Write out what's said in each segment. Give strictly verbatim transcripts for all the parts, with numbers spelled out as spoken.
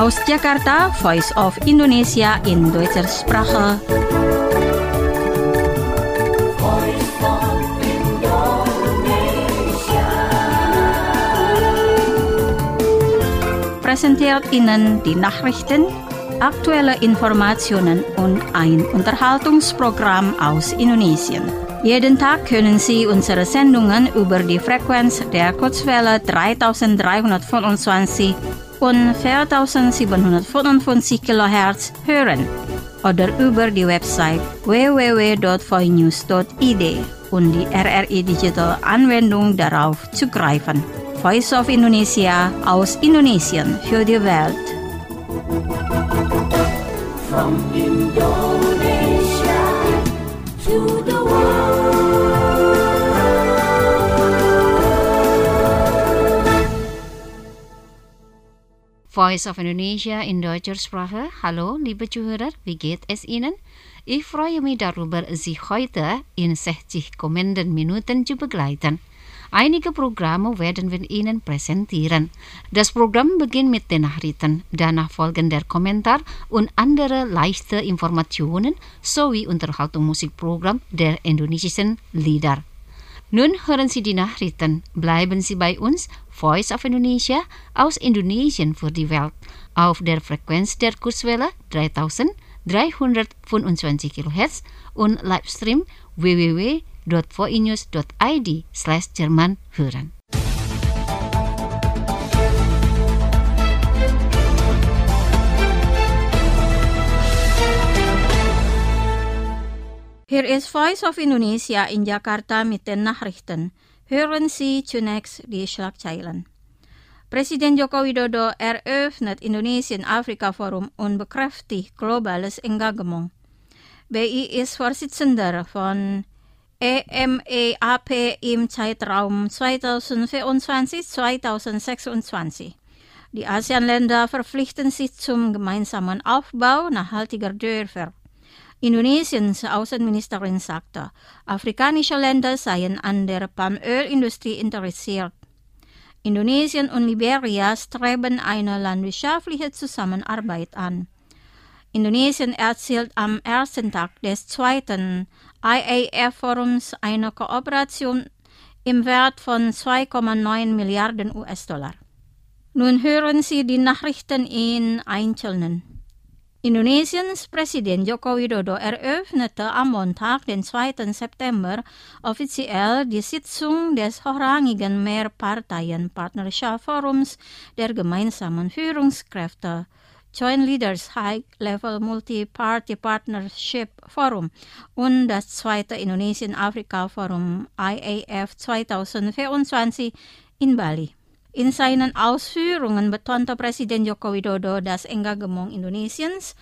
Aus Jakarta, Voice of Indonesia in deutscher Sprache. Voice of Indonesia. Präsentiert Ihnen die Nachrichten, aktuelle Informationen und ein Unterhaltungsprogramm aus Indonesien. Jeden Tag können Sie unsere Sendungen über die Frequenz der Kurzwelle dreitausenddreihundertfünfundzwanzig und viertausendsiebenhundertfünfundfünfzig Kilohertz hören oder über die Website w w w punkt voinews punkt i d und die R R I Digital Anwendung darauf zugreifen. Voice of Indonesia aus Indonesien für die Welt. From Indonesia to the world. Voice of Indonesia in deutscher Sprache. Hallo, liebe Zuhörer, wie geht es Ihnen? Ich freue mich darüber, Sie heute in sechzig kommenden Minuten zu begleiten. Einige Programme werden wir Ihnen präsentieren. Das Programm beginnt mit den Nachrichten, danach folgen der Kommentar und andere leichte Informationen sowie Unterhaltungsmusikprogramm der indonesischen Lieder. Nun hören Sie die Nachrichten. Bleiben Sie bei uns, Voice of Indonesia aus Indonesien für die Welt, auf der Frequenz der Kurzwelle dreitausenddreihundertfünfundzwanzig Kilohertz und Livestream w w w punkt voinews punkt i d slash Jerman hören. Hier ist Voice of Indonesia in Jakarta mit den Nachrichten. Hören Sie zunächst die Schlagzeilen. Präsident Joko Widodo eröffnet Indonesien-Afrika-Forum und bekräftigt globales Engagement. B I ist Vorsitzender von E M E A P im Zeitraum zweitausendvierundzwanzig bis zweitausendsechsundzwanzig. Die ASEAN-Länder verpflichten sich zum gemeinsamen Aufbau nachhaltiger Dörfer. Indonesiens Außenministerin sagte, afrikanische Länder seien an der Palmölindustrie interessiert. Indonesien und Liberia streben eine landwirtschaftliche Zusammenarbeit an. Indonesien erzielt am ersten Tag des zweiten I A F-Forums eine Kooperation im Wert von zwei Komma neun Milliarden U S-Dollar. Nun hören Sie die Nachrichten in Einzelnen. Indonesiens Präsident Joko Widodo eröffnete am Montag, den zweiten September, offiziell die Sitzung des hochrangigen Mehrparteien-Partnerschaftsforums der gemeinsamen Führungskräfte, Joint Leaders High-Level Multi-Party Partnership Forum und das zweite Indonesien-Afrika-Forum I A F zweitausendvierundzwanzig in Bali. In seinen Ausführungen betonte Präsident Joko Widodo das Engagement Indonesiens,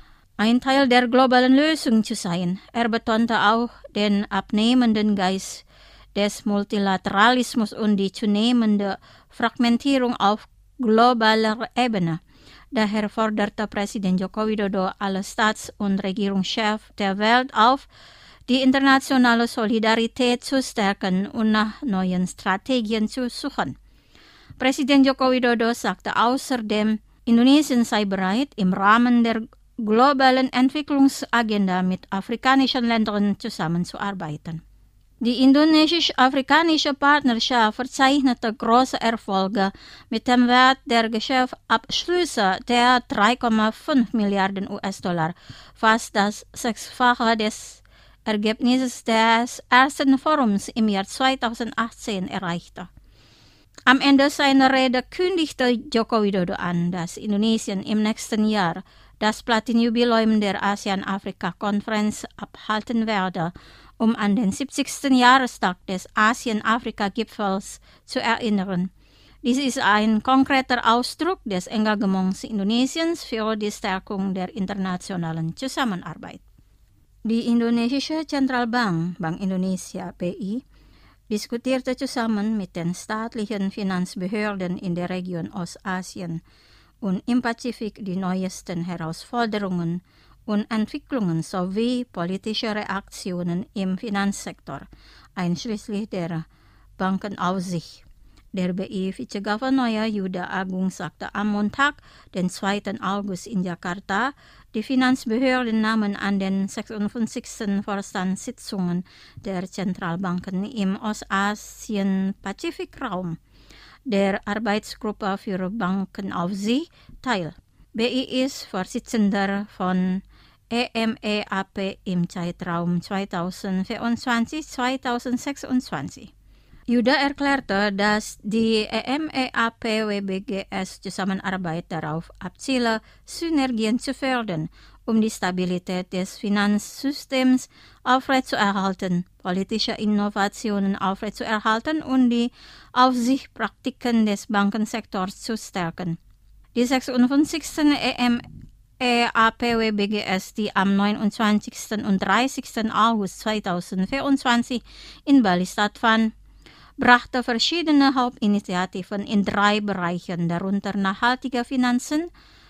ein Teil der globalen Lösung zu sein. Er betonte auch den abnehmenden Geist des Multilateralismus und die zunehmende Fragmentierung auf globaler Ebene. Daher forderte Präsident Joko Widodo alle Staats- und Regierungschefs der Welt auf, die internationale Solidarität zu stärken und nach neuen Strategien zu suchen. Präsident Joko Widodo sagte außerdem, Indonesien sei bereit, im Rahmen der globalen Entwicklungsagenda mit afrikanischen Ländern zusammenzuarbeiten. Die indonesisch-afrikanische Partnerschaft verzeichnete große Erfolge mit dem Wert der Geschäftsabschlüsse der drei Komma fünf Milliarden U S-Dollar, fast das Sechsfache des Ergebnisses des ersten Forums im Jahr zweitausendachtzehn erreichte. Am Ende seiner Rede kündigte Joko Widodo an, dass Indonesien im nächsten Jahr das Platinjubiläum der ASEAN-Afrika-Konferenz abhalten werde, um an den siebzigsten Jahrestag des ASEAN-Afrika-Gipfels zu erinnern. Dies ist ein konkreter Ausdruck des Engagements Indonesiens für die Stärkung der internationalen Zusammenarbeit. Die indonesische Zentralbank, Bank Indonesia B I, diskutierte zusammen mit den staatlichen Finanzbehörden in der Region Ostasien und im Pazifik die neuesten Herausforderungen und Entwicklungen sowie politische Reaktionen im Finanzsektor, einschließlich der Bankenaufsicht. Der B I-Vizegouverneur Yuda Agung sagte am Montag, den zweiten August in Jakarta, die Finanzbehörden nahmen an den sechsundfünfzigsten Vorstandssitzungen der Zentralbanken im Ostasien-Pazifikraum der Arbeitsgruppe für Bankenaufsicht teil. B I ist Vorsitzender von E M E A P im Zeitraum zweitausendvierundzwanzig bis zweitausendsechsundzwanzig. Yuda erklärte, dass die E M E A P W B G S-Zusammenarbeit darauf abziele, Synergien zu fördern, um die Stabilität des Finanzsystems aufrechtzuerhalten, politische Innovationen aufrechtzuerhalten und die Aufsichtspraktiken des Bankensektors zu stärken. Die sechsundfünfzigsten E M E A P W B G S, die am neunundzwanzigsten und dreißigsten August zweitausendvierundzwanzig in Bali stattfand, brachte verschiedene Hauptinitiativen in drei Bereichen, darunter nachhaltige Finanzen,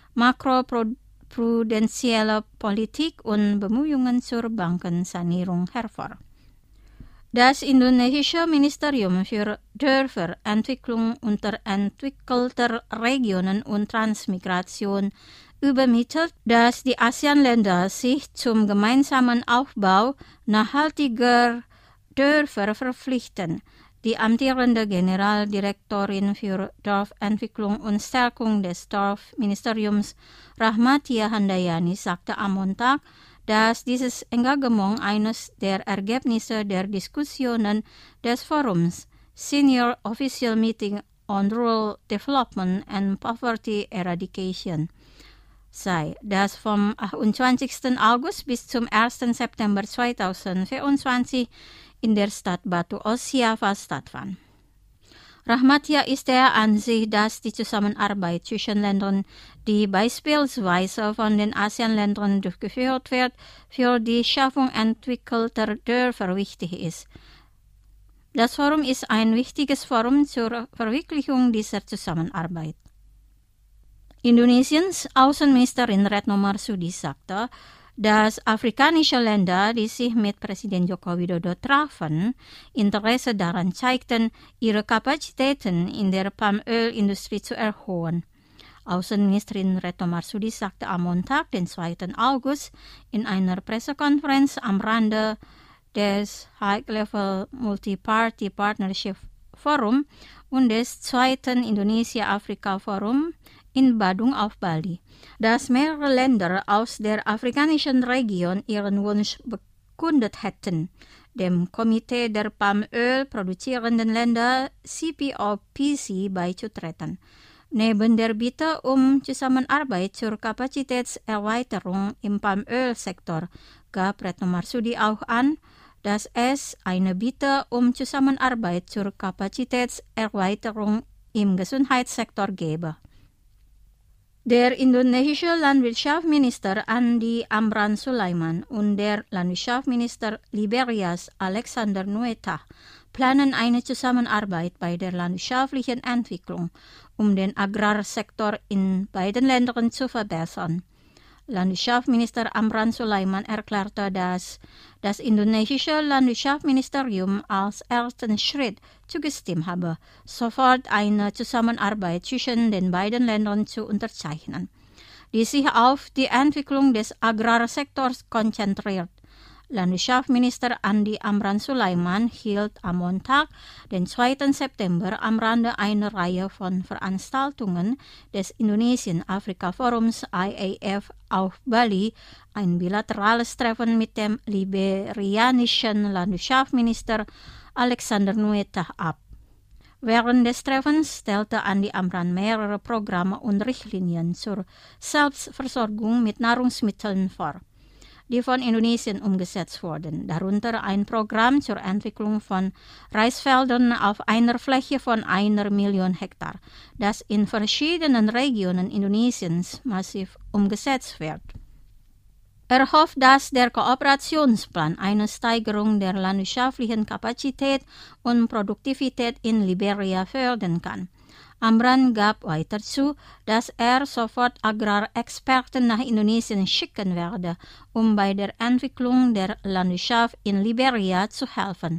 makroprudenzielle Politik und Bemühungen zur Bankensanierung hervor. Das indonesische Ministerium für Dörferentwicklung unterentwickelter Regionen und Transmigration übermittelt, dass die ASEAN-Länder sich zum gemeinsamen Aufbau nachhaltiger Dörfer verpflichten. Die amtierende Generaldirektorin für Dorfentwicklung und Stärkung des Dorfministeriums, Rahmatia Handayani, sagte am Montag, dass dieses Engagement eines der Ergebnisse der Diskussionen des Forums Senior Official Meeting on Rural Development and Poverty Eradication sei, das vom achtundzwanzigsten August bis zum ersten September zweitausendvierundzwanzig in der Stadt Batu Ossiava stattfand. Rahmatia ist der Ansicht, dass die Zusammenarbeit zwischen Ländern, die beispielsweise von den ASEAN-Ländern durchgeführt wird, für die Schaffung entwickelter Dörfer wichtig ist. Das Forum ist ein wichtiges Forum zur Verwirklichung dieser Zusammenarbeit. Indonesiens Außenministerin Retno Marsudi sagte, dass afrikanische Länder, die sich mit Präsident Joko Widodo trafen, Interesse daran zeigten, ihre Kapazitäten in der Palmölindustrie zu erhöhen. Außenministerin Retno Marsudi sagte am Montag, den zweiten August, in einer Pressekonferenz am Rande des High-Level Multi-Party Partnership Forum und des zweiten Indonesia-Afrika-Forum in Badung auf Bali, dass mehrere Länder aus der afrikanischen Region ihren Wunsch bekundet hätten, dem Komitee der Palmöl produzierenden Länder C P O P C beizutreten. Neben der Bitte um Zusammenarbeit zur Kapazitätserweiterung im Palmölsektor gab Retno Marsudi auch an, dass es eine Bitte um Zusammenarbeit zur Kapazitätserweiterung im Gesundheitssektor gäbe. Der indonesische Landwirtschaftsminister Andi Amran Sulaiman und der Landwirtschaftsminister Liberias Alexander Nueta planen eine Zusammenarbeit bei der landwirtschaftlichen Entwicklung, um den Agrarsektor in beiden Ländern zu verbessern. Landwirtschaftsminister Amran Sulaiman erklärte, dass das indonesische Landwirtschaftsministerium als ersten Schritt zugestimmt habe, sofort eine Zusammenarbeit zwischen den beiden Ländern zu unterzeichnen, die sich auf die Entwicklung des Agrarsektors konzentriert. Landwirtschaftsminister Andi Amran Sulaiman hielt am Montag, den zweiten September, am Rande einer Reihe von Veranstaltungen des Indonesien-Afrika-Forums I A F auf Bali ein bilaterales Treffen mit dem liberianischen Landwirtschaftsminister Alexander Nueta ab. Während des Treffens stellte Andi Amran mehrere Programme und Richtlinien zur Selbstversorgung mit Nahrungsmitteln vor, die von Indonesien umgesetzt wurden, darunter ein Programm zur Entwicklung von Reisfeldern auf einer Fläche von einer Million Hektar, das in verschiedenen Regionen Indonesiens massiv umgesetzt wird. Er hofft, dass der Kooperationsplan eine Steigerung der landwirtschaftlichen Kapazität und Produktivität in Liberia fördern kann. Amran gab weiter zu, dass er sofort Agrarexperten nach Indonesien schicken werde, um bei der Entwicklung der Landwirtschaft in Liberia zu helfen.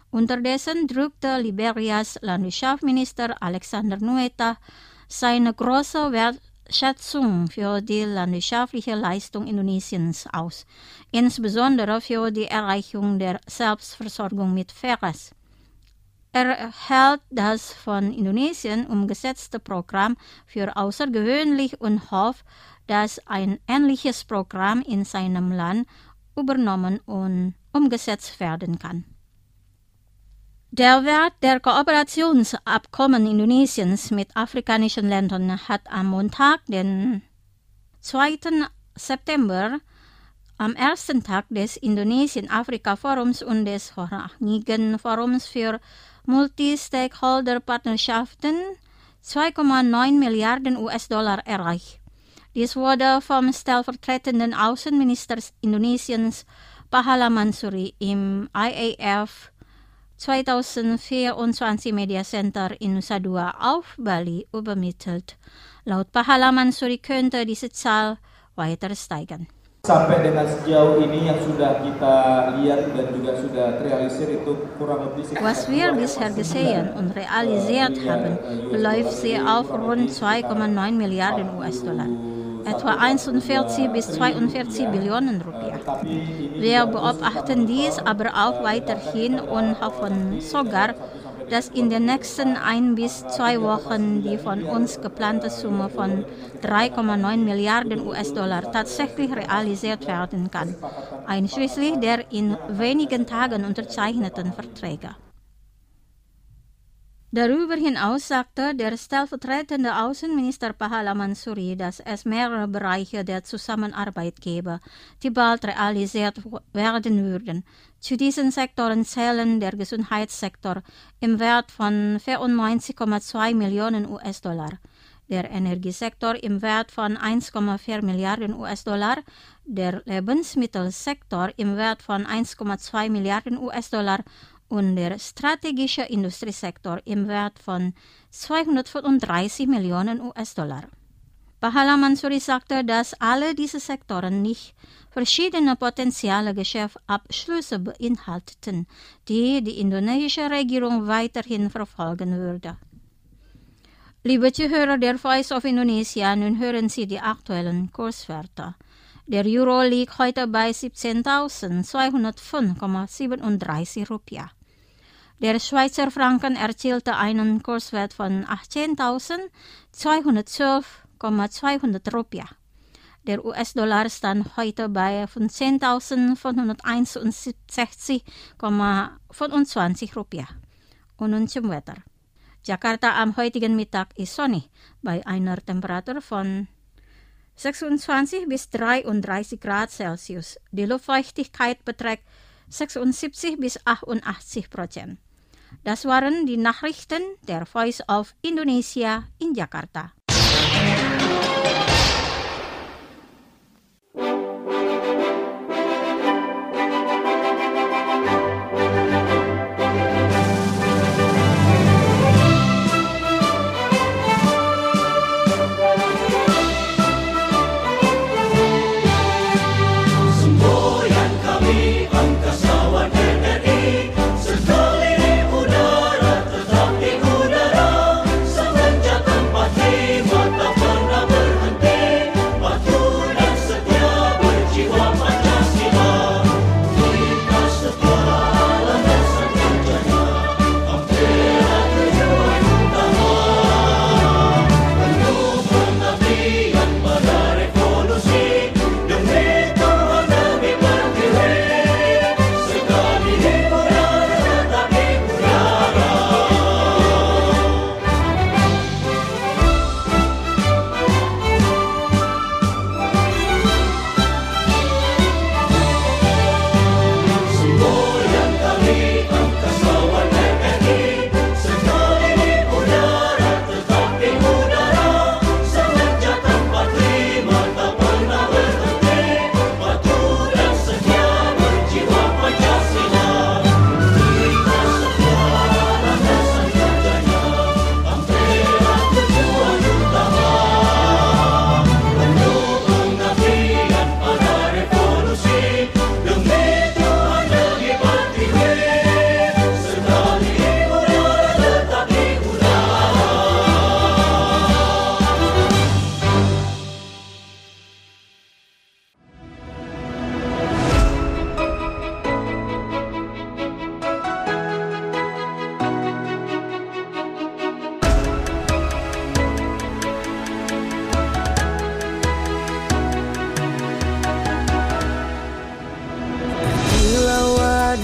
Unterdessen drückte Liberias Landwirtschaftsminister Alexander Nueta seine große Wertschätzung für die landwirtschaftliche Leistung Indonesiens aus, insbesondere für die Erreichung der Selbstversorgung mit Ferres. Er hält das von Indonesien umgesetzte Programm für außergewöhnlich und hofft, dass ein ähnliches Programm in seinem Land übernommen und umgesetzt werden kann. Der Wert der Kooperationsabkommen Indonesiens mit afrikanischen Ländern hat am Montag, den zweiten September, am ersten Tag des Indonesien-Afrika-Forums und des hochrangigen Forums für Multi-Stakeholder-Partnerschaften zwei Komma neun Milliarden U S-Dollar erreicht. Dies wurde vom stellvertretenden Außenminister Indonesiens Pahala Mansuri im I A F zwanzig vierundzwanzig Media Center in Nusa Dua auf Bali übermittelt. Laut Pahala Mansuri könnte diese Zahl weiter steigen. Sampai dengan sejauh ini yang sudah kita lihat dan juga sudah terrealisir itu kurang lebih. Was wir bisher gesehen und realisiert haben, beläuft sie auf rund zwei Komma neun Milliarden U S-Dollar, etwa einundvierzig bis zweiundvierzig Billionen Rupiah. Wir beobachten dies aber auch weiterhin und hoffen sogar, dass in den nächsten ein bis zwei Wochen die von uns geplante Summe von drei Komma neun Milliarden U S-Dollar tatsächlich realisiert werden kann, einschließlich der in wenigen Tagen unterzeichneten Verträge. Darüber hinaus sagte der stellvertretende Außenminister Pahala Mansuri, dass es mehrere Bereiche der Zusammenarbeit gebe, die bald realisiert werden würden. Zu diesen Sektoren zählen der Gesundheitssektor im Wert von vierundneunzig Komma zwei Millionen U S-Dollar, der Energiesektor im Wert von eins Komma vier Milliarden U S-Dollar, der Lebensmittelsektor im Wert von eins Komma zwei Milliarden U S-Dollar und der strategische Industriesektor im Wert von zweihundertfünfunddreißig Millionen U S-Dollar. Pahala Mansuri sagte, dass alle diese Sektoren nicht verschiedene potenzielle Geschäftsabschlüsse beinhalteten, die die indonesische Regierung weiterhin verfolgen würde. Liebe Zuhörer der Voice of Indonesia, nun hören Sie die aktuellen Kurswerte. Der Euro liegt heute bei siebzehntausendzweihundertfünf Komma siebenunddreißig Rupiah. Der Schweizer Franken erzielte einen Kurswert von achtzehntausendzweihundertzwölf Komma zweihundert Rupiah. Der U S-Dollar stand heute bei fünfzehntausendfünfhunderteinundsechzig Komma fünfundzwanzig Rupiah. Und nun zum Wetter. Jakarta am heutigen Mittag ist sonnig bei einer Temperatur von sechsundzwanzig bis dreiunddreißig Grad Celsius. Die Luftfeuchtigkeit beträgt sechsundsiebzig bis achtundachtzig Prozent. Das waren die Nachrichten der Voice of Indonesia in Jakarta. Sekeliling udara tetap di udara, semenjak tempat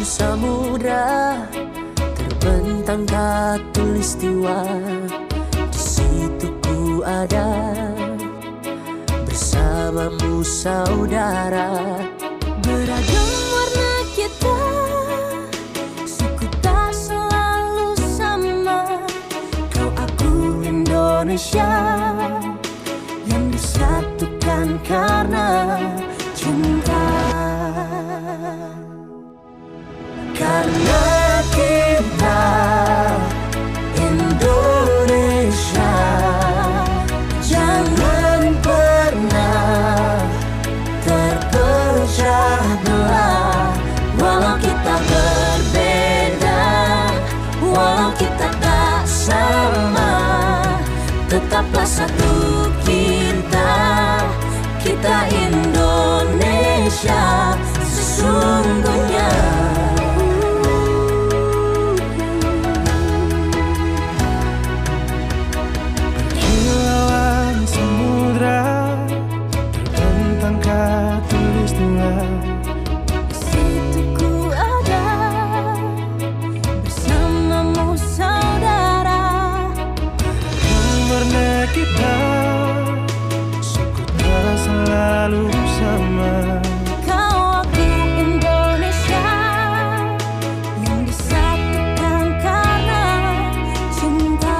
samudra terbentang khatulistiwa. Di situ ku ada bersamamu saudara. Beragam warna kita, suku tak selalu sama. Kau aku Indonesia yang disatukan karena cinta. Karena kita Indonesia, jangan pernah terpecah belah. Walau kita berbeda, walau kita tak sama, tetaplah satu kita, kita Indonesia sesungguhnya. Selalu sama. Kau aku Indonesia yang disatukan karena cinta.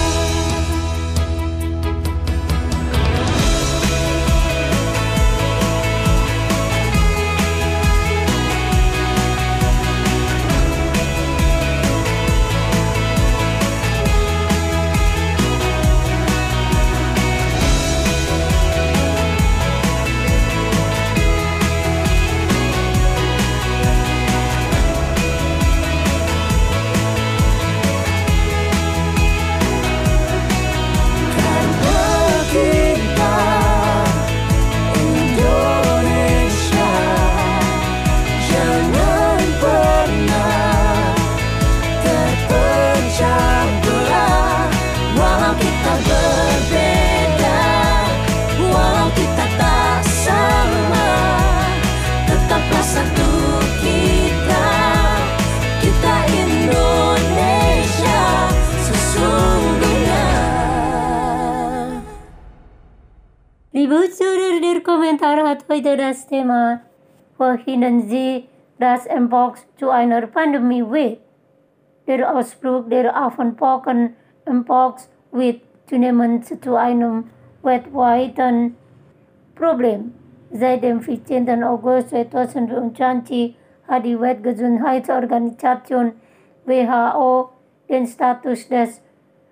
Liebe Zuhörer der Kommentar hat heute das Thema: Verhindern Sie, dass Mpox zu einer Pandemie wird. Der Ausbruch der Affenpocken Mpox wird zunehmend zu einem weltweiten Problem. Seit dem vierzehnten August zweitausendzwanzig hat die Weltgesundheitsorganisation W H O den Status des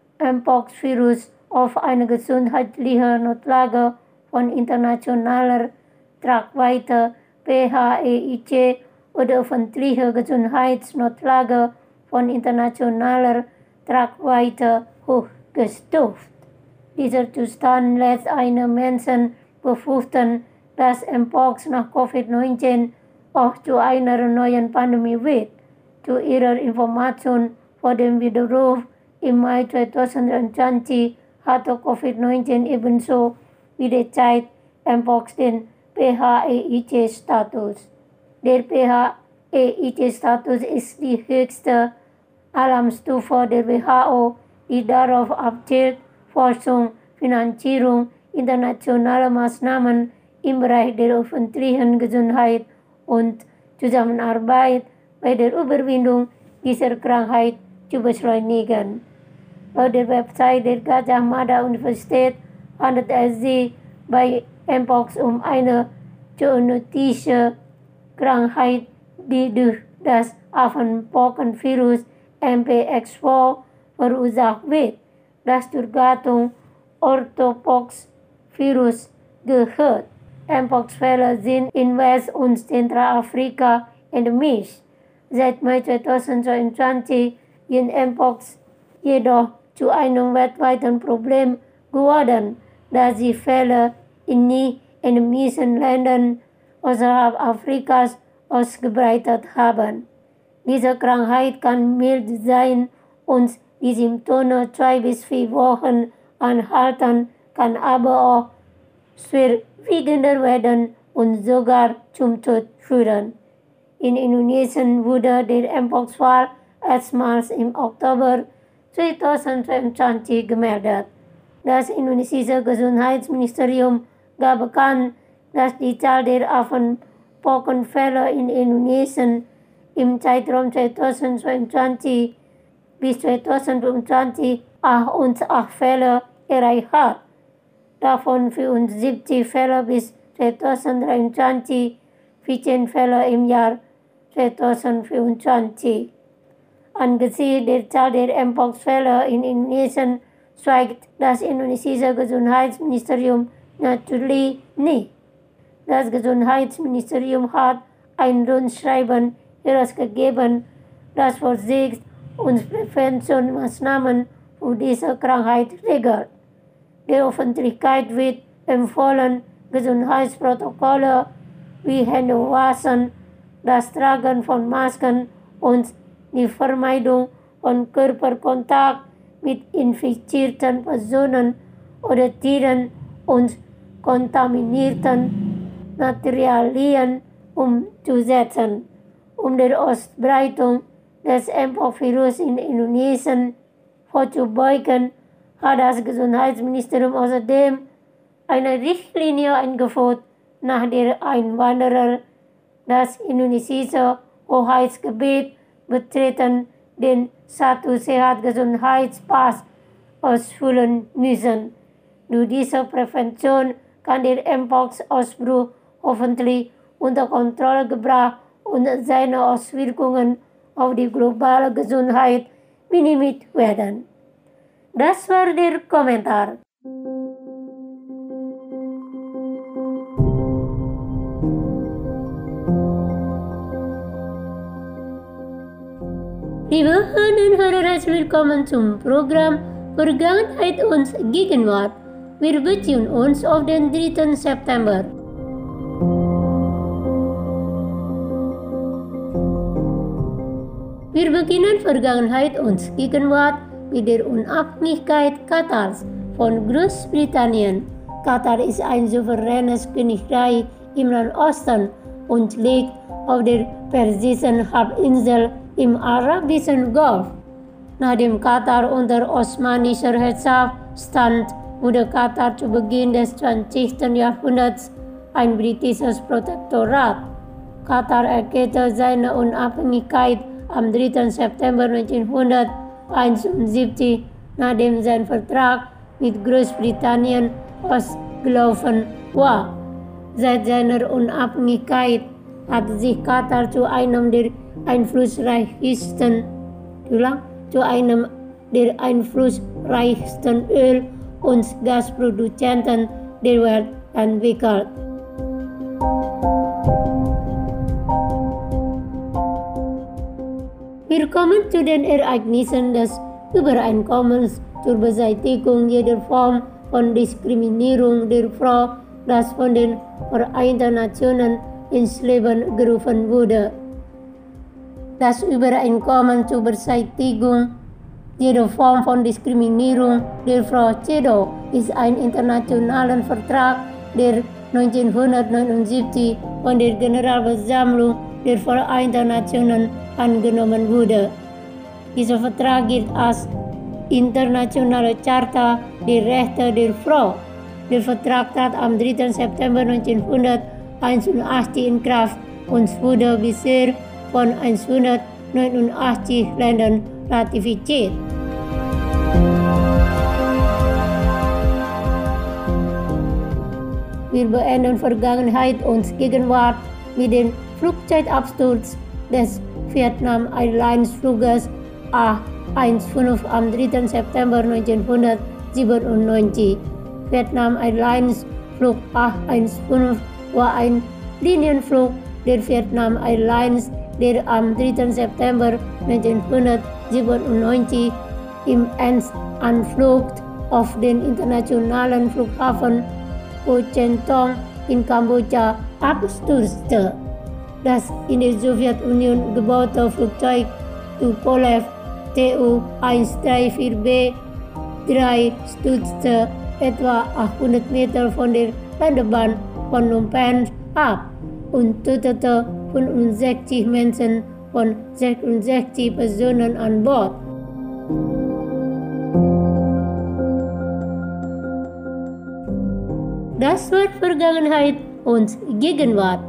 Mpox-Virus auf eine gesundheitliche Notlage von internationaler Tragweite P H E I C oder öffentliche Gesundheitsnotlage von internationaler Tragweite hochgestuft. Dieser Zustand lässt einen Menschen befürchten, dass Mpox nach Covid neunzehn auch zu einer neuen Pandemie wird. Zu ihrer Information vor dem Widerruf im Mai zweitausendzwanzig hatte Covid neunzehn ebenso wie derzeit Mpox den P H E I C-Status. Der P H E I C-Status ist die höchste Alarmstufe der W H O, die darauf abzielt, Forschung, Finanzierung, internationale Maßnahmen im Bereich der öffentlichen Gesundheit und Zusammenarbeit bei der Überwindung dieser Krankheit zu beschleunigen. Laut der Website der Gajah Mada Universität handelt es sich bei Mpox um eine zoonotische Krankheit, die durch das Affenpockenvirus M P X vier verursacht wird, das zur Gattung Orthopox-Virus gehört. Mpox-Fälle sind in West- und Zentralafrika endemisch. Seit Mai zweitausendzweiundzwanzig ist Mpox jedoch zu einem weltweiten Problem geworden, da sie Fälle in nie endemischen Ländern außerhalb Afrikas ausgebreitet haben. Diese Krankheit kann mild sein und die Symptome zwei bis vier Wochen anhalten, kann aber auch schwerwiegender werden und sogar zum Tod führen. in Indonesia wurde der Mpox-Fall erstmals im Oktober zweitausendzweiundzwanzig gemeldet. Das indonesische Gesundheitsministerium gab bekannt, dass die Zahl der Affenpockenfälle in Indonesien im Zeitraum zweitausendzweiundzwanzig bis zweitausendfünfundzwanzig achtundzwanzig Fälle erreicht hat. Davon vierundsiebzig Fälle bis zweitausenddreiundzwanzig, vierzehn Fälle im Jahr zweitausendvierundzwanzig. Angesichts der Zahl der Mpox-Fälle in Indonesien schweigt das indonesische Gesundheitsministerium natürlich nicht. Das Gesundheitsministerium hat ein Rundschreiben herausgegeben, das Vorsicht- und Präventionsmaßnahmen für diese Krankheit regelt. Der Öffentlichkeit wird empfohlen, Gesundheitsprotokolle wie Händewaschen, das Tragen von Masken und die Vermeidung von Körperkontakt mit infizierten Personen oder Tieren und kontaminierten Materialien umzusetzen, um der Ausbreitung des Mpox-Virus in Indonesien vorzubeugen, hat das Gesundheitsministerium außerdem eine Richtlinie eingeführt, nach der Einwanderer das indonesische Hoheitsgebiet betreten den Status Sehat-Gesundheitspass ausfüllen müssen. Durch diese Prävention kann der Mpox-Ausbruch hoffentlich unter Kontrolle gebracht und seine Auswirkungen auf die globale Gesundheit minimiert werden. Das war der Kommentar. Liebe Hörerinnen und Hörer, herzlich willkommen zum Programm Vergangenheit und Gegenwart. Wir beziehen uns auf den dritten September. Wir beginnen Vergangenheit und Gegenwart mit der Unabhängigkeit Katars von Großbritannien. Katar ist ein souveränes Königreich im Nahen Osten und liegt auf der Persischen Halbinsel im Arabischen Golf. Nachdem Katar unter osmanischer Herrschaft stand, wurde Katar zu Beginn des zwanzigsten Jahrhunderts ein britisches Protektorat. Katar erklärte seine Unabhängigkeit am dritten September neunzehnhunderteinundsiebzig, nachdem sein Vertrag mit Großbritannien ausgelaufen war. Seit seiner Unabhängigkeit hat sich Katar zu einem der einflussreichsten, zu einem der einflussreichsten Öl- und Gasproduzenten der Welt entwickelt. Wir kommen zu den Ereignissen des Übereinkommens zur Beseitigung jeder Form von Diskriminierung der Frau, das von den Vereinten Nationen ins Leben gerufen wurde. Das Übereinkommen zur Beseitigung jeder Form von Diskriminierung der Frau CEDAW ist ein internationaler Vertrag, der neunzehnhundertneunundsiebzig von der Generalversammlung der Vereinten Nationen angenommen wurde. Dieser Vertrag gilt als internationale Charta der Rechte der Frau. Der Vertrag trat am dritten September neunzehnhunderteinundachtzig in Kraft und wurde bisher von hundertneunundachtzig Ländern ratifiziert. Wir beenden Vergangenheit und Gegenwart mit dem Flugzeugabsturz des Vietnam Airlines Fluges A fünfzehn am dritten September neunzehnhundertsiebenundneunzig. Vietnam Airlines Flug A fünfzehn war ein Linienflug der Vietnam Airlines, der am dritten September neunzehnhundertsiebenundneunzig im Erstanflug auf den internationalen Flughafen Ho Chi Minh in Kambodscha abstürzte. Das in der Sowjetunion gebaute Flugzeug Tupolev T U hundertvierunddreißig B drei stürzte etwa achthundert Meter von der Landebahn von Phnom Penh ab und tötete fünfundsechzig Menschen von sechsundsechzig Personen an Bord. Das war Vergangenheit und Gegenwart.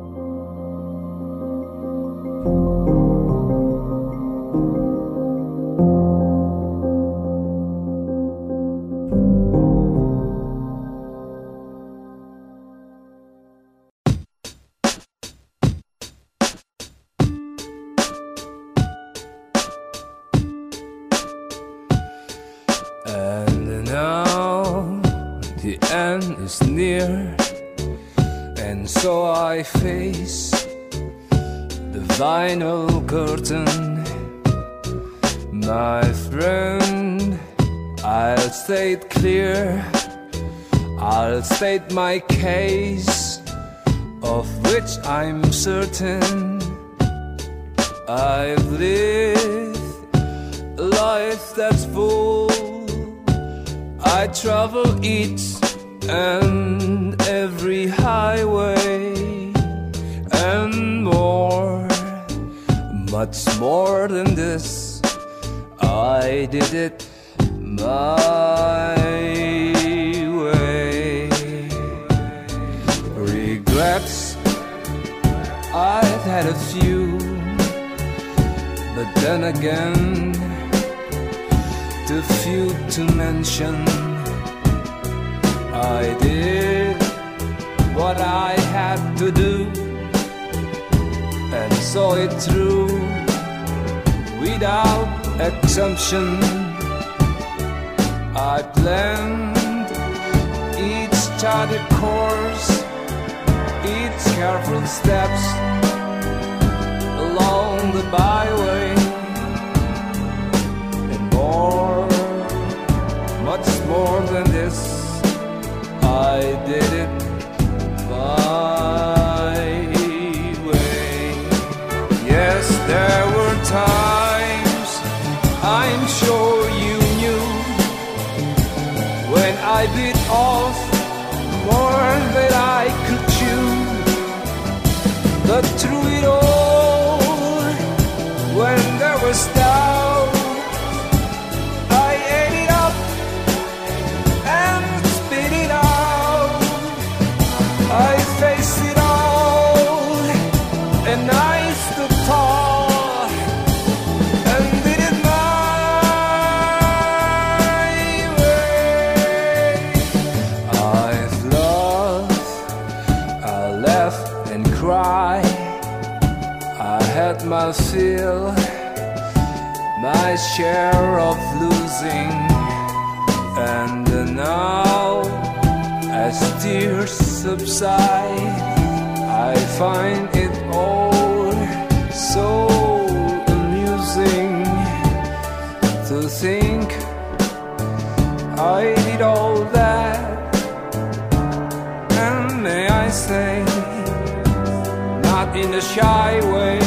And now the end is near, and so I face the final curtain. My friend, I'll state clear, I'll state my case, of which I'm certain. I've lived a life that's full. I travel each and every highway and more, much more than this. I did it my way. Regrets, I've had a few, but then again, too few to mention. I did what I had to do and saw it through without exemption. I planned each charted course, each careful steps along the byway, and more, much more than this. I did it my way. Yes, there were times, I'm sure you knew, when I bit off more than I could chew. But through it all, when there was doubt, I ate it up and spit it out. I faced it all, and I stood tall and did it my way. I've loved, I laughed and cried, I had my fill, my share of losing, and now, as tears subside, I find it all so amusing to think I did all that, and may I say, not in a shy way.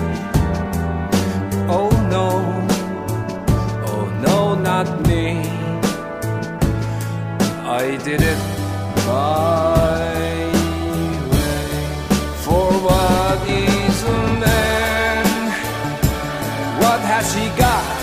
Oh no, oh no, not me. I did it my way. For what is a man? What has he got?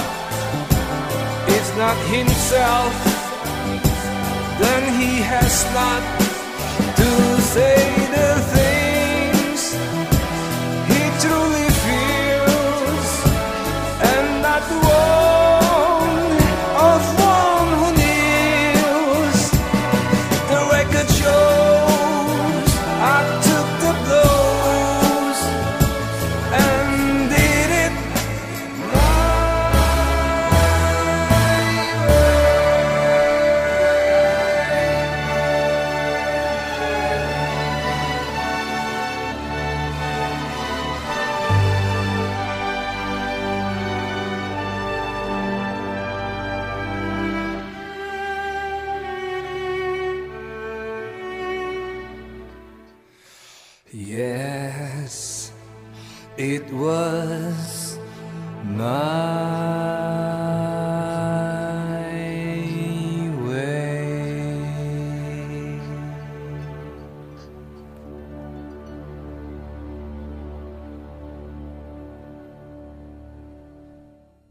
If not himself, then he has not to say the things he truly feels, and not one of one who kneels. The record shows I took the blows and did it my Yes, it was my way.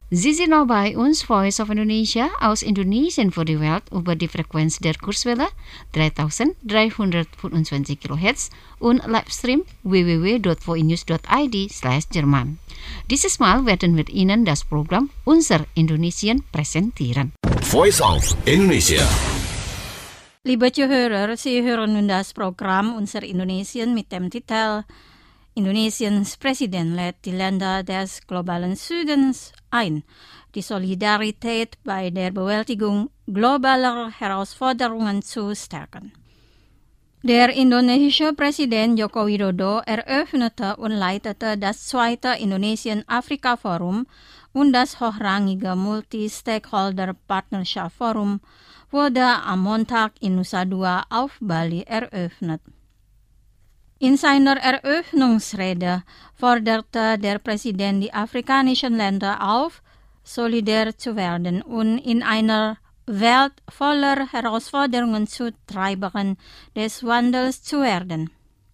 Sie sind noch bei uns, Voice of Indonesia, aus Indonesien für die Welt über die Frequenz der Kurzwelle dreitausenddreihundertfünfundzwanzig Kilohertz und Livestream w w w punkt voinews punkt i d slash Jerman. Dieses Mal werden wir Ihnen das Programm Unser Indonesien präsentieren. Voice of Indonesia. Liebe Zuhörer, Sie hören nun das Programm Unser Indonesien mit dem Titel Indonesiens Präsident lädt die Länder des globalen Südens ein, die Solidarität bei der Bewältigung globaler Herausforderungen zu stärken. Der indonesische Präsident Joko Widodo eröffnete und leitete das zweite Indonesien-Afrika-Forum und das hochrangige Multi-Stakeholder-Partnerschaft-Forum wurde am Montag in Nusa Dua auf Bali eröffnet. In seiner Eröffnungsrede forderte der Präsident die afrikanischen Länder auf, solidär zu werden und in einer Welt voller Herausforderungen zu Treibern des Wandels zu werden.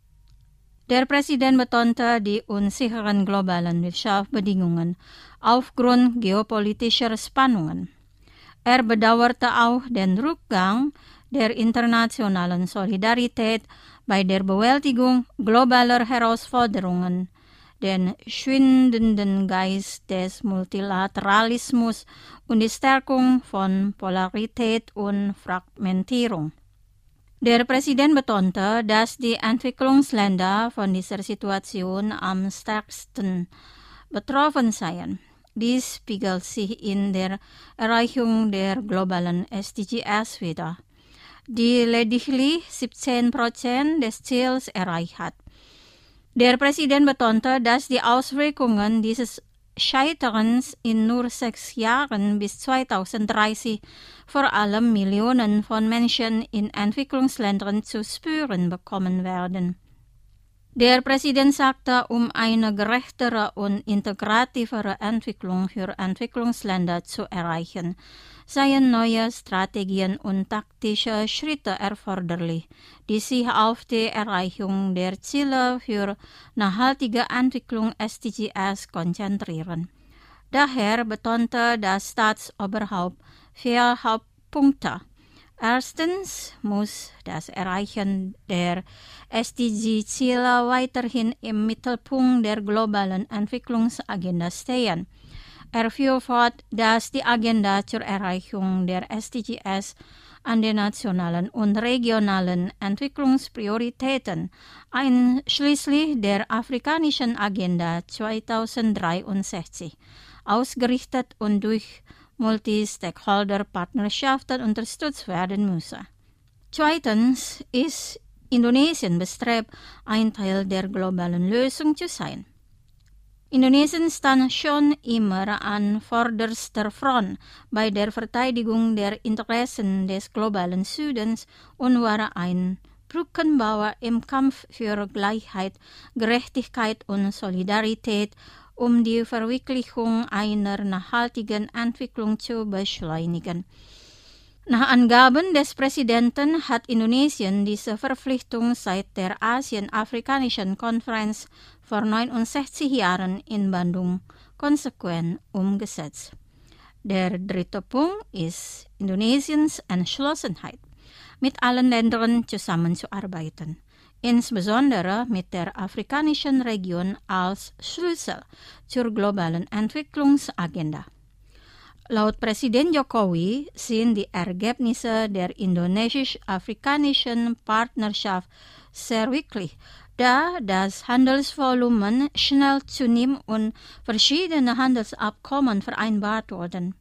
Der Präsident betonte die unsicheren globalen Wirtschaftsbedingungen aufgrund geopolitischer Spannungen. Er bedauerte auch den Rückgang der internationalen Solidarität bei der Bewältigung globaler Herausforderungen, den schwindenden Geist des Multilateralismus und die Stärkung von Polarität und Fragmentierung. Der Präsident betonte, dass die Entwicklungsländer von dieser Situation am stärksten betroffen seien. Dies spiegelt sich in der Erreichung der globalen S D Gs wider, die lediglich siebzehn Prozent des Ziels erreicht hat. Der Präsident betonte, dass die Auswirkungen dieses Scheiterns in nur sechs Jahren bis zweitausenddreißig vor allem Millionen von Menschen in Entwicklungsländern zu spüren bekommen werden. Der Präsident sagte, um eine gerechtere und integrativere Entwicklung für Entwicklungsländer zu erreichen, seien neue Strategien und taktische Schritte erforderlich, die sich auf die Erreichung der Ziele für nachhaltige Entwicklung S D Gs konzentrieren. Daher betonte das Staatsoberhaupt vier Hauptpunkte. Erstens muss das Erreichen der S D G-Ziele weiterhin im Mittelpunkt der globalen Entwicklungsagenda stehen. Er fuhr fort, dass die Agenda zur Erreichung der S D Gs an den nationalen und regionalen Entwicklungsprioritäten, einschließlich der afrikanischen Agenda zweitausenddreiundsechzig, ausgerichtet und durch Multi-Stakeholder-Partnerschaften unterstützt werden müsse. Zweitens ist Indonesien bestrebt, ein Teil der globalen Lösung zu sein. Indonesien stand schon immer an vorderster Front bei der Verteidigung der Interessen des globalen Südens und war ein Brückenbauer im Kampf für Gleichheit, Gerechtigkeit und Solidarität, um die Verwirklichung einer nachhaltigen Entwicklung zu beschleunigen. Nach Angaben des Präsidenten hat Indonesien diese Verpflichtung seit der Asien-Afrikanischen Konferenz vor neunundsechzig Jahren in Bandung konsequent umgesetzt. Der dritte Punkt ist Indonesiens Entschlossenheit, mit allen Ländern zusammenzuarbeiten, insbesondere mit der afrikanischen Region als Schlüssel zur globalen Entwicklungsagenda. Laut Präsident Jokowi sind die Ergebnisse der indonesisch-afrikanischen Partnerschaft sehr wichtig, da das Handelsvolumen schnell zunimmt und verschiedene Handelsabkommen vereinbart wurden.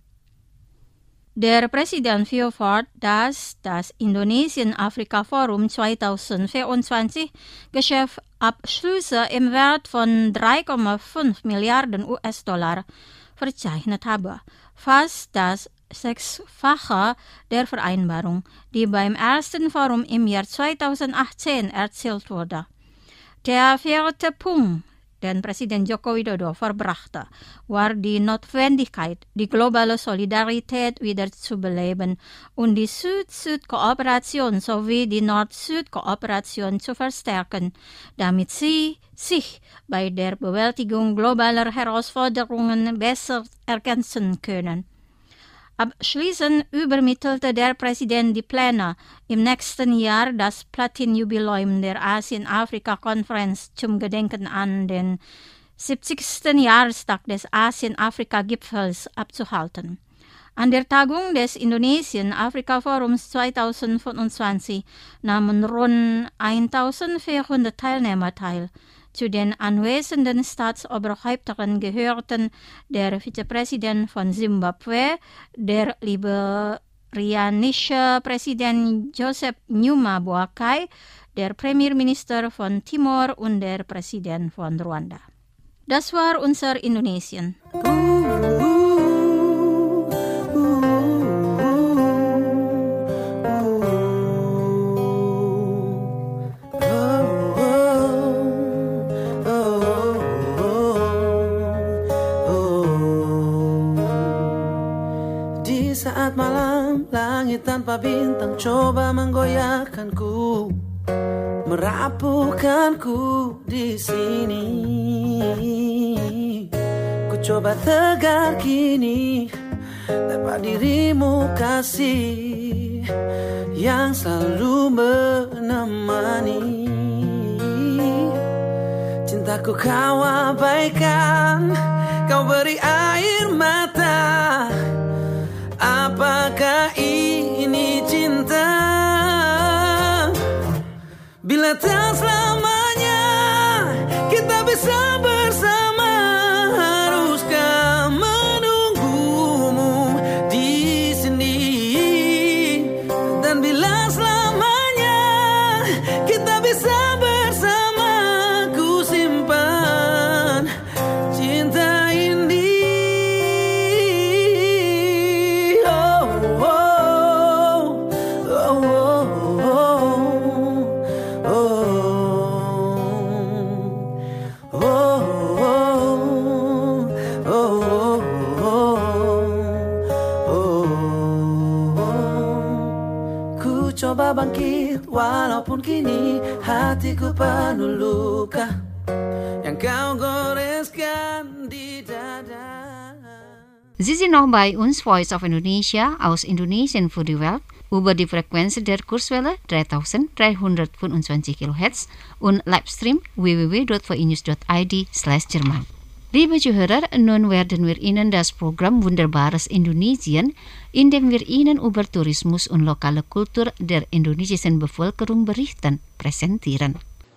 Der Präsident fuhr fort, dass das Indonesien-Afrika-Forum zweitausendvierundzwanzig Geschäftsabschlüsse im Wert von drei Komma fünf Milliarden U S-Dollar verzeichnet habe, fast das Sechsfache der Vereinbarung, die beim ersten Forum im Jahr zweitausendachtzehn erzielt wurde. Der vierte Punkt den Presiden Joko Widodo verbrachte, waar die Notwendigkeit, die globale Solidarität wieder zu beleben und die Süd-Süd-Kooperation sowie die Nord-Süd-Kooperation zu verstärken, damit sie sich bei der Bewältigung globaler Herausforderungen besser ergänzen können. Abschließend übermittelte der Präsident die Pläne, im nächsten Jahr das Platinjubiläum der Asien-Afrika-Konferenz zum Gedenken an den siebzigsten Jahrestag des Asien-Afrika-Gipfels abzuhalten. An der Tagung des Indonesien-Afrika-Forums zweitausendfünfundzwanzig nahmen rund eintausendvierhundert Teilnehmer teil. Zu den anwesenden Staatsoberhäuptern gehörten der Vizepräsident von Zimbabwe, der liberianische Präsident Joseph Numa Boakai, der Premierminister von Timor und der Präsident von Ruanda. Das war unser Indonesien. Saat malam langit tanpa bintang coba menggoyahkanku, merapuhkanku di sini. Ku coba tegar kini tanpa dirimu kasih yang selalu menemani. Cintaku kau abaikan, kau beri air mata. Apakah ini cinta? Bila tak selamanya kita bisa bersama, haruskah menunggumu di sini? Dan bila selamanya kita bisa bersama, ku simpan cinta ini. Coba bangkit walaupun kini hatiku penuh luka yang kau goreskan di dada. Sie sind noch bei uns, Voice of Indonesia aus Indonesien für die Welt, über die Frequenz der Kurswelle dreitausenddreihundertfünfundzwanzig Kilohertz und Livestream w w w punkt v i news punkt i d slash Jerman. Liebe Zuhörer, nun werden wir Ihnen das Programm Wunderbares Indonesien, in dem wir Ihnen über Tourismus und lokale Kultur der indonesischen Bevölkerung berichten, präsentieren.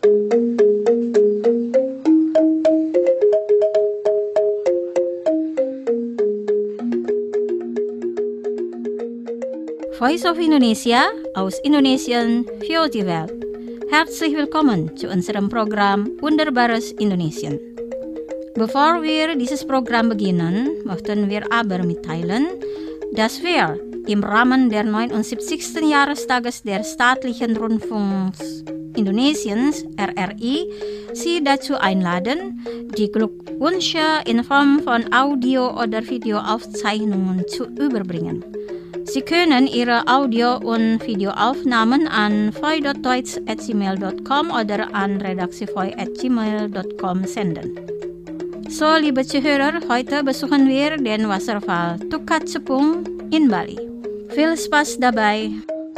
Voice of Indonesia aus Indonesien für die Welt. Herzlich willkommen zu unserem Programm Wunderbares Indonesien. Bevor wir dieses Programm beginnen, möchten wir aber mitteilen, dass wir im Rahmen der neunundsiebzigsten Jahrestages der staatlichen Rundfunks Indonesiens, R R I, Sie dazu einladen, die Glückwünsche in Form von Audio- oder Videoaufzeichnungen zu überbringen. Sie können Ihre Audio- und Videoaufnahmen an voi punkt deutsch at gmail punkt com oder an redaksivoi at gmail punkt com senden. So, liebe Zuhörer, heute besuchen wir den Wasserfall Tukat Cepung in Bali. Viel Spaß dabei!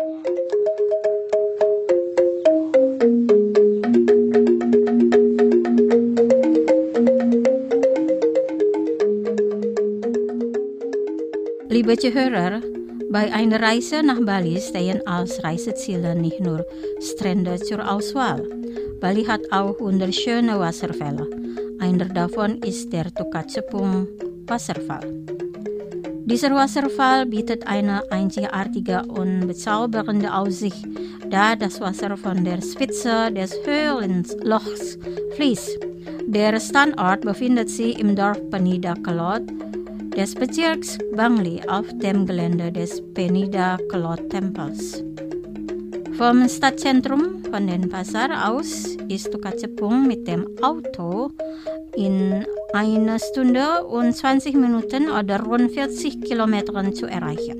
Liebe Zuhörer, bei einer Reise nach Bali stehen als Reiseziele nicht nur Strände zur Auswahl. Bali hat auch wunderschöne Wasserfälle. Einer davon ist der Tukat Cepung Wasserfall. Dieser Wasserfall bietet eine einzigartige und bezaubernde Aussicht, da das Wasser von der Spitze des Höhlenlochs fließt. Der Standort befindet sich im Dorf Penida Kelot des Bezirks Bangli auf dem Gelände des Penida Kelot Tempels. Vom Stadtzentrum von Denpasar aus ist Tukat Cepung mit dem Auto in einer Stunde und zwanzig Minuten oder rund vierzig Kilometern zu erreichen.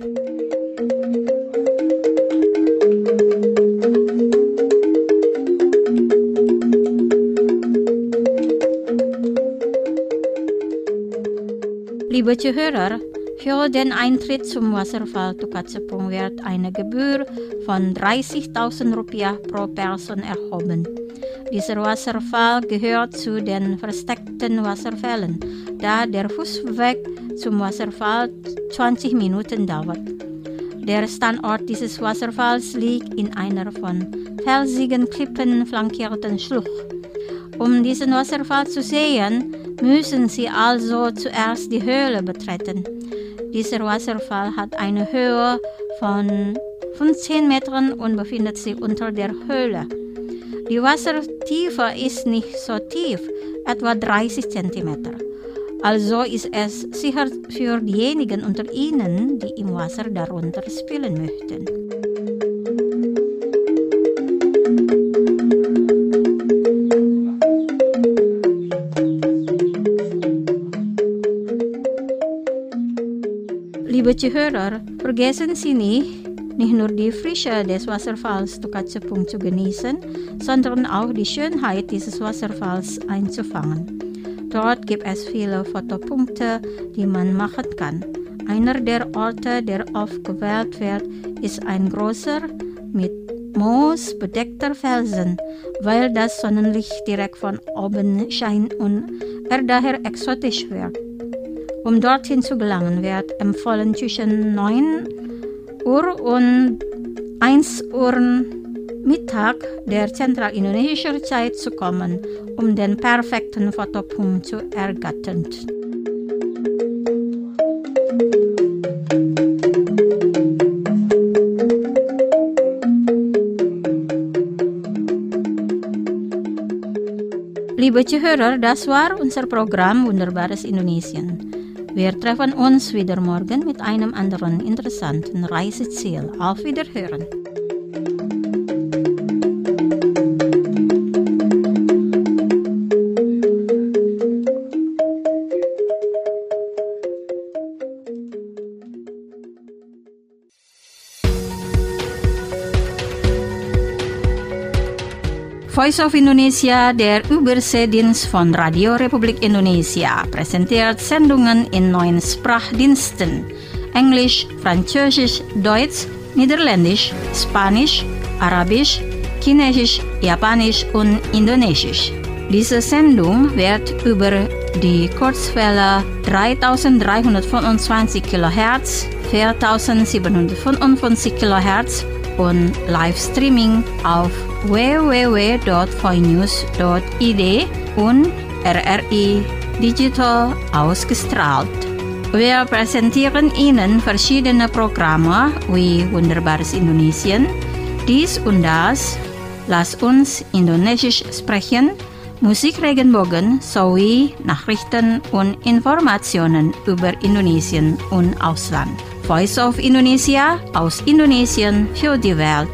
Liebe Zuhörer, für den Eintritt zum Wasserfall Tukacapung wird eine Gebühr von dreißigtausend Rupiah pro Person erhoben. Dieser Wasserfall gehört zu den versteckten Wasserfällen, da der Fußweg zum Wasserfall zwanzig Minuten dauert. Der Standort dieses Wasserfalls liegt in einer von felsigen Klippen flankierten Schlucht. Um diesen Wasserfall zu sehen, müssen Sie also zuerst die Höhle betreten. Dieser Wasserfall hat eine Höhe von fünfzehn Metern und befindet sich unter der Höhle. Die Wassertiefe ist nicht so tief, etwa dreißig Zentimeter. Also ist es sicher für diejenigen unter Ihnen, die im Wasser darunter spielen möchten. Liebe Zuhörer, vergessen Sie nicht, nicht nur die Frische des Wasserfalls Tukacapung zu genießen, sondern auch die Schönheit dieses Wasserfalls einzufangen. Dort gibt es viele Fotopunkte, die man machen kann. Einer der Orte, der oft gewählt wird, ist ein großer, mit Moos bedeckter Felsen, weil das Sonnenlicht direkt von oben scheint und er daher exotisch wird. Um dorthin zu gelangen, wird empfohlen, zwischen neun Uhr und eins Uhr Mittag der zentralindonesischen Zeit zu kommen, um den perfekten Fotopunkt zu ergattern. Liebe Zuhörer, das war unser Programm Wunderbares Indonesien. Wir treffen uns wieder morgen mit einem anderen interessanten Reiseziel. Auf Wiederhören. Voice of Indonesia, der Überseedienst von Radio Republik Indonesia, präsentiert Sendungen in neun Sprachdiensten: Englisch, Französisch, Deutsch, Niederländisch, Spanisch, Arabisch, Chinesisch, Japanisch und Indonesisch. Diese Sendung wird über die Kurzwelle dreitausenddreihundertfünfundzwanzig Kilohertz, viertausendsiebenhundertfünfundfünfzig Kilohertz und Livestreaming auf w w w punkt voinews punkt i d und R R I Digital ausgestrahlt. Wir präsentieren Ihnen verschiedene Programme wie Wunderbares Indonesien, dies und das, Lass uns Indonesisch sprechen, Musikregenbogen sowie Nachrichten und Informationen über Indonesien und Ausland. Voice of Indonesia aus Indonesien für die Welt.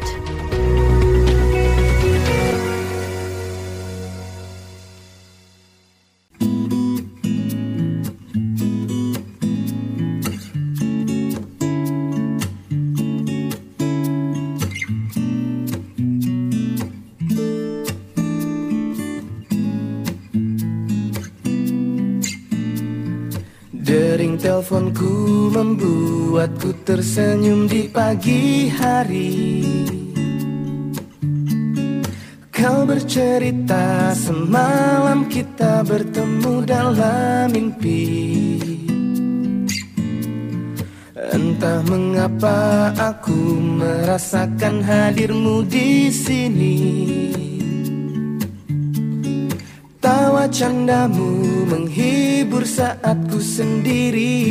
Dering teleponku membuatku tersenyum di pagi hari. Kau bercerita semalam kita bertemu dalam mimpi. Entah mengapa aku merasakan hadirmu di sini. Tawa candamu menghibur saat ku sendiri.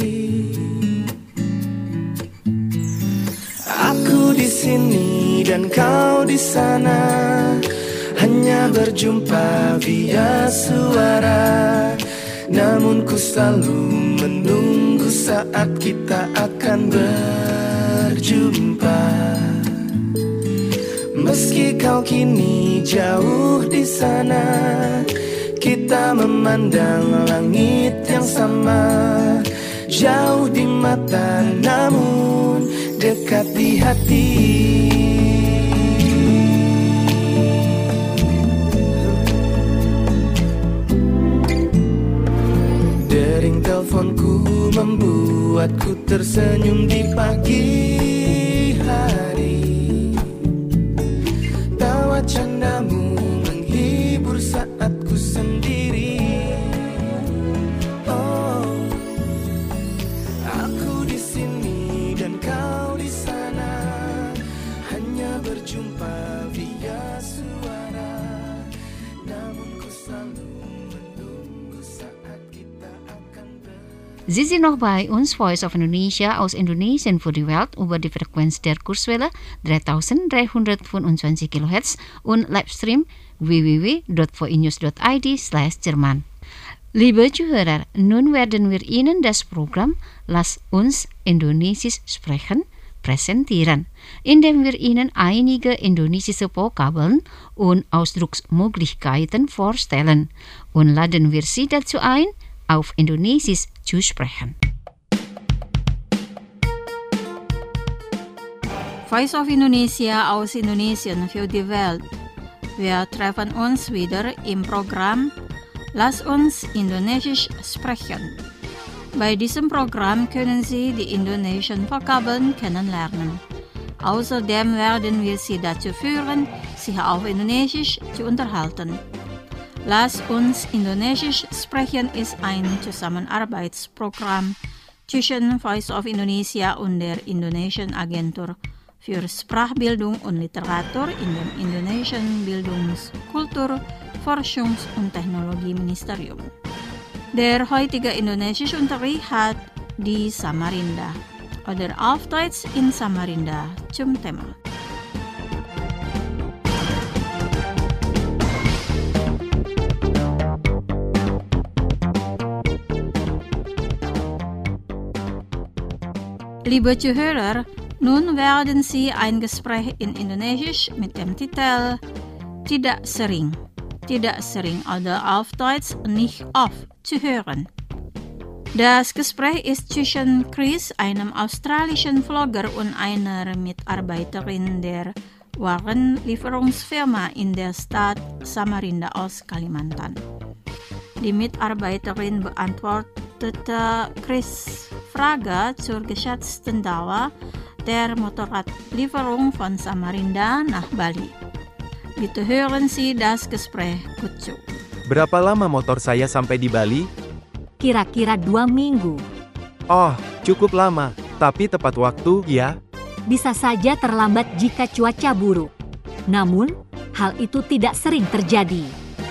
Aku di sini dan kau di sana, hanya berjumpa via suara. Namun ku selalu menunggu saat kita akan berjumpa. Meski kau kini jauh di sana, kita memandang langit yang sama, jauh di mata namun dekat di hati. Dering teleponku membuatku tersenyum di pagi hari. Tawa candamu menghibur saat ku sendiri. Oh, aku di sini dan kau di sana, hanya berjumpa via suara. Namun ku selalu menunggu saat kita akan ber. Sie sind noch bei uns, Voice of Indonesia aus Indonesien für die Welt über die Frequenz der Kurzwelle dreitausenddreihundertfünfundzwanzig Kilohertz und Livestream w w w dot voinews dot i d slash Jerman. Liebe Zuhörer, nun werden wir Ihnen das Programm Lass uns Indonesisch sprechen präsentieren, indem wir Ihnen einige indonesische Vokabeln und Ausdrucksmöglichkeiten vorstellen und laden wir Sie dazu ein, auf Indonesisch zu sprechen. Voice of Indonesia aus Indonesien für die Welt. Wir treffen uns wieder im Programm Lass uns Indonesisch sprechen. Bei diesem Programm können Sie die indonesischen Vokabeln kennenlernen. Außerdem werden wir Sie dazu führen, sich auf Indonesisch zu unterhalten. Lass uns Indonesisch sprechen ist ein Zusammenarbeitsprogramm zwischen Voice of Indonesia und der Indonesischen Agentur für Sprachbildung und Literatur in dem Indonesischen Bildungs-, Kultur-, Forschungs- und Technologieministerium. Der heutige Indonesischunterricht hat die Samarinda oder auf Deutsch in Samarinda zum Thema. Liebe Zuhörer, nun werden Sie ein Gespräch in Indonesisch mit dem Titel Tidak sering, tidak sering oder auf Deutsch nicht oft zu hören. Das Gespräch ist zwischen Chris, einem australischen Vlogger, und einer Mitarbeiterin der Warenlieferungsfirma in der Stadt Samarinda aus Kalimantan. Die Mitarbeiterin beantwortete Chris' Frage zur geschätzten Dauer der Motorradlieferung von Samarinda nach Bali. Bitte hören Sie das Gespräch gut zu. Berapa lama motor saya sampai di Bali? Kira-kira dua minggu. Oh, cukup lama, tapi tepat waktu, ya? Bisa saja terlambat jika cuaca buruk. Namun, hal itu tidak sering terjadi.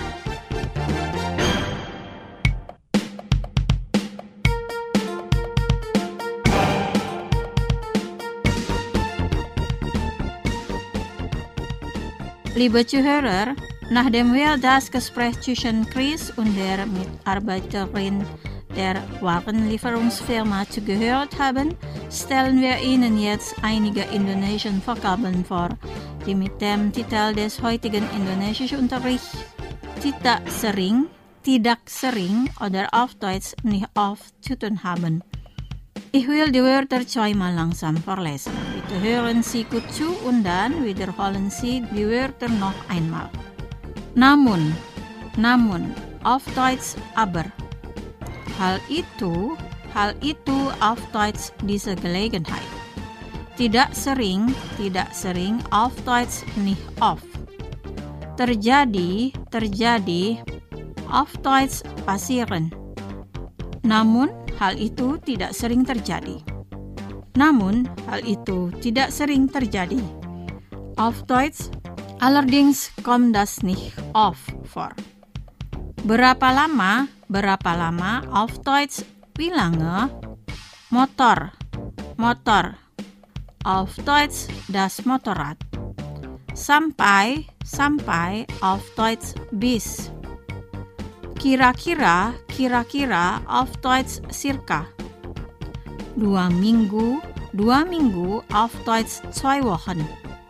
Liebe Zuhörer, nachdem wir das Gespräch zwischen Chris und der Mitarbeiterin der Warenlieferungsfirma zugehört haben, stellen wir Ihnen jetzt einige indonesische Vokabeln vor, die mit dem Titel des heutigen Indonesischunterrichts Tidak sering, tidak sering oder auf Deutsch nicht oft zu tun haben. Ich will die Wörter zweimal langsam vorlesen. Bitte hören Sie gut zu und dann wiederholen Sie die Wörter noch einmal. Namun, namun, auf Deutsch aber. Hal itu, hal itu auf Deutsch diese Gelegenheit. Tidak sering, tidak sering, auf Deutsch nicht oft. Terjadi, terjadi, auf Deutsch passieren. Namun, hal itu tidak sering terjadi. Namun, hal itu tidak sering terjadi. Auf Deutsch, allerdings kommt das nicht oft vor. Berapa lama, berapa lama, auf Deutsch, wie lange? Motor, motor. Auf Deutsch, das Motorrad. Sampai, sampai, auf Deutsch, bis. Kira-kira, kira-kira, auf Deutsch circa. Dua minggu, dua minggu, auf Deutsch zwei Wochen.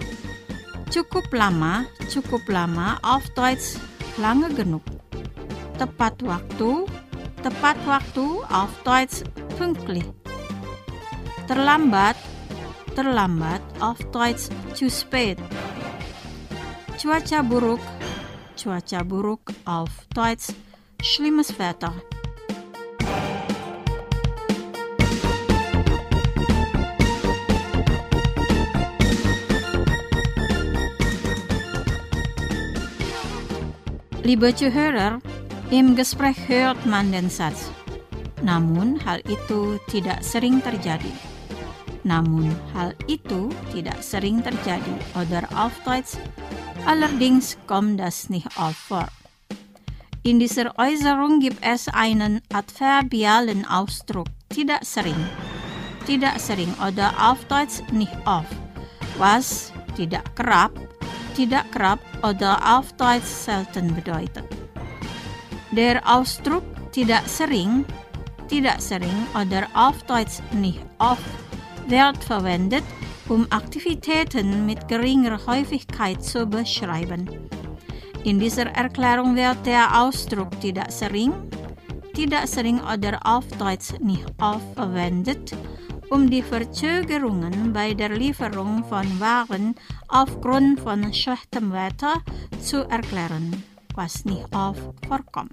Cukup lama, cukup lama, auf Deutsch lange genug. tepat waktu, tepat waktu auf Deutsch pünktlich. Terlambat, terlambat auf Deutsch zu spät. Cuaca buruk, cuaca buruk auf Deutsch schlimmes Wetter. Liebe Zuhörer, im Gespräch hört man den Satz, namun hal itu tidak sering terjadi. Namun hal itu tidak sering terjadi. Oder auf Deutsch, allerdings kommt das nicht oft vor. In dieser Äußerung gibt es einen adverbialen Ausdruck, tidak sering. Tidak sering oder auf Deutsch nicht oft, was tidak kerap, tidak kerap oder auf Deutsch selten bedeutet. Der Ausdruck tidak sering, tidak sering oder auf Deutsch nicht oft wird verwendet, um Aktivitäten mit geringer Häufigkeit zu beschreiben. In dieser Erklärung wird der Ausdruck tidak sering, tidak sering oder auf Deutsch nicht oft verwendet, um die Verzögerungen bei der Lieferung von Waren aufgrund von schlechtem Wetter zu erklären, was nicht oft vorkommt.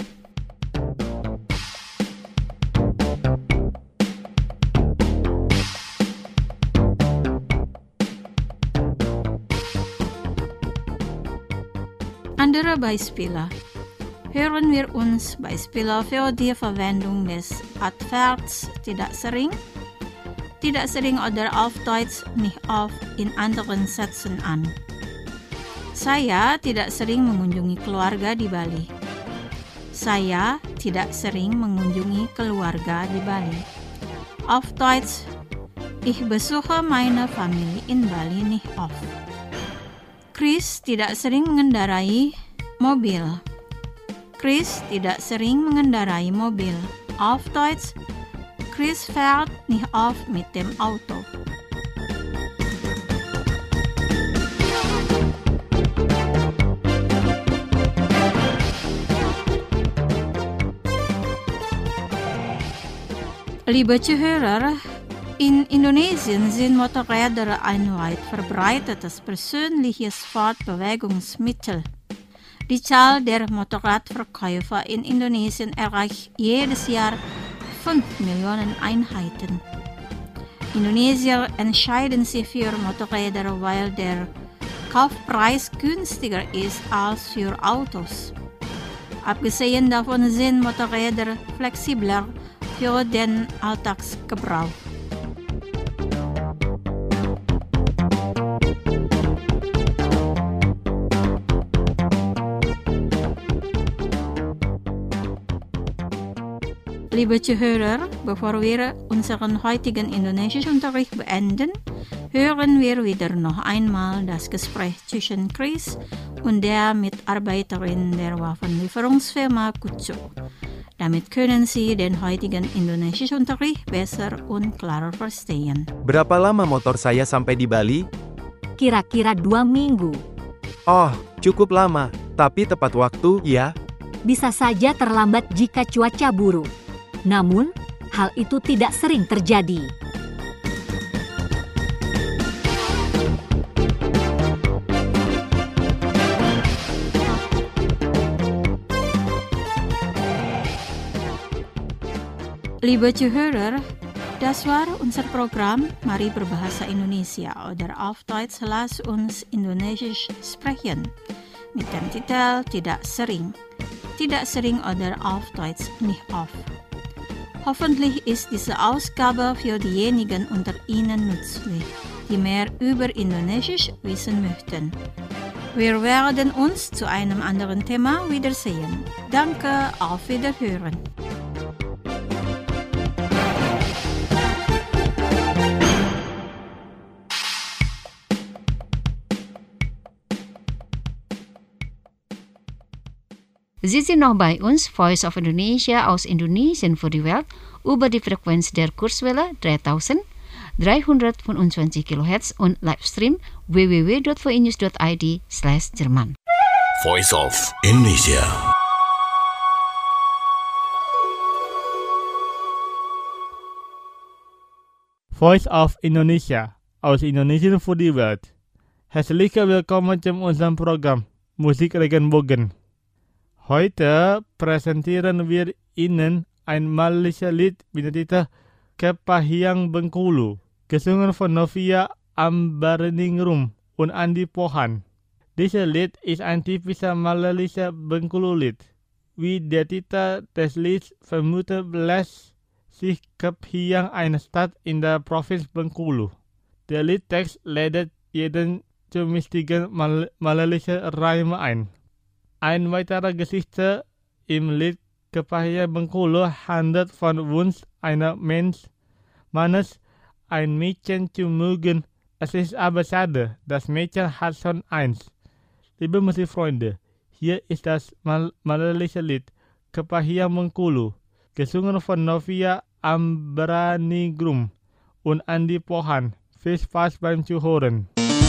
Andere Beispiele. Hören wir uns Beispiele für die Verwendung des Adverbs tidak sering, tidak sering oder auf Deutsch nicht oft in anderen Sätzen an. Saya tidak sering mengunjungi keluarga di Bali. Saya tidak sering mengunjungi keluarga di Bali. Auf Deutsch, ich besuche meine Familie in Bali nicht oft. Chris tidak sering mengendarai mobil. Chris tidak sering mengendarai mobil. Auf Deutsch, Chris fährt nicht oft mit dem Auto. Liebe Zuhörer, in Indonesien sind Motorräder ein weit verbreitetes persönliches Fortbewegungsmittel. Die Zahl der Motorradverkäufer in Indonesien erreicht jedes Jahr fünf Millionen Einheiten. Indonesier entscheiden sich für Motorräder, weil der Kaufpreis günstiger ist als für Autos. Abgesehen davon sind Motorräder flexibler für den Alltagsgebrauch. Liebe Zuhörer, bevor wir unseren heutigen Indonesischunterricht beenden, hören wir wieder noch einmal das Gespräch zwischen Chris und der Mitarbeiterin der Waffenlieferungsfirma Kutsu. Damit können Sie den heutigen Indonesischunterricht besser und klarer verstehen. Berapa lama motor saya sampai di Bali? Kira-kira dua minggu. Oh, cukup lama, tapi tepat waktu, ya? Bisa saja terlambat jika cuaca buruk. Namun, hal itu tidak sering terjadi. Liebe Zuhörer, das war unser Programm Mari Berbahasa Indonesia oder auf Deutsch Lass uns Indonesisch sprechen mit dem Titel Tidak Sering, Tidak Sering oder auf Deutsch nicht oft. Hoffentlich ist diese Ausgabe für diejenigen unter Ihnen nützlich, die mehr über Indonesisch wissen möchten. Wir werden uns zu einem anderen Thema wiedersehen. Danke, auf Wiederhören. Sie sind noch bei uns, Voice of Indonesia aus Indonesien für die Welt, über die Frequenz der Kurzwelle dreitausenddreihundertfünfundzwanzig Kilohertz und Livestream w w w dot v news dot i d slash Jerman. Voice of Indonesia. Voice of Indonesia, aus Indonesian für die Welt. Herzlich willkommen zu unserem Programm Musik Regenbogen. Heute präsentieren wir Ihnen ein Malaysia Lied mit dem Titel Kepahyang Bengkulu, gesungen von Novia Ambarningrum und Andi Pohan. Dieses Lied ist ein typischer Malaysia Bengkulu-Lied. Wie der Titel des Lieds vermutet, lässt sich Kepahyang eine Stadt in der Provinz Bengkulu. Der Liedtext lädt jeden zu mystigen Mal- Malaysia Reime ein. Eine weitere Geschichte im Lied Kepahyang Bengkulu handelt von Wunsch einer Mensch, Mannes, ein Mädchen zu mögen. Es ist aber schade, das Mädchen hat schon eins. Liebe Musikfreunde, hier ist das Mal- Malaysia Lied Kepahyang Bengkulu, gesungen von Novia Ambarningrum und Andi Pohan. Viel Spaß beim Zuhören.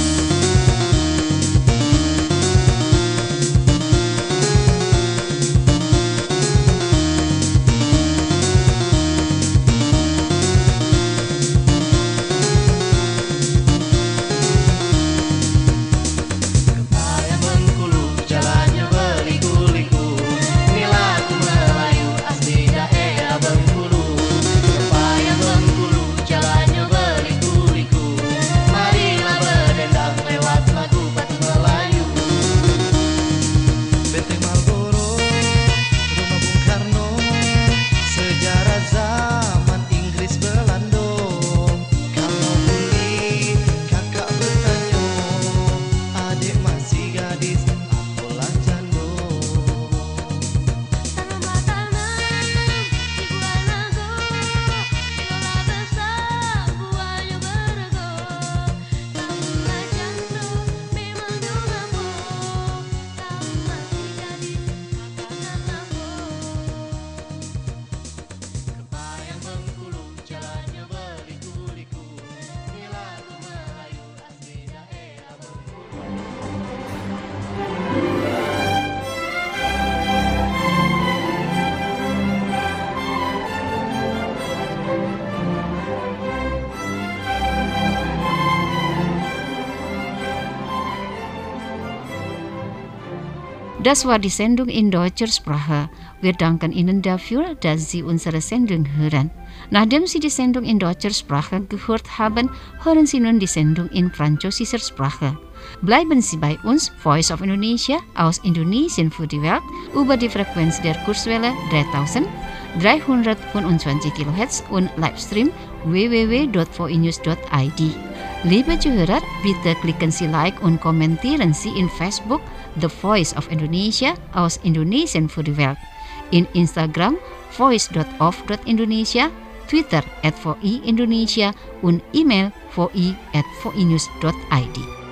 Das war die Sendung in deutscher Sprache. Wir danken Ihnen dafür, dass Sie unsere Sendung hören. Nachdem Sie die Sendung in deutscher Sprache gehört haben, hören Sie nun die Sendung in französischer Sprache. Bleiben Sie bei uns, Voice of Indonesia, aus Indonesien für die Welt, über die Frequenz der Kurzwelle dreitausenddreihundertfünfundzwanzig Kilohertz und Livestream w w w punkt v i news punkt i d. Liebe Zuhörer, bitte klicken Sie Like und kommentieren Sie in Facebook The Voice of Indonesia aus Indonesien für die Welt, in Instagram voice punkt of punkt indonesia, Twitter at v i indonesia und E-Mail v i at v i news punkt i d.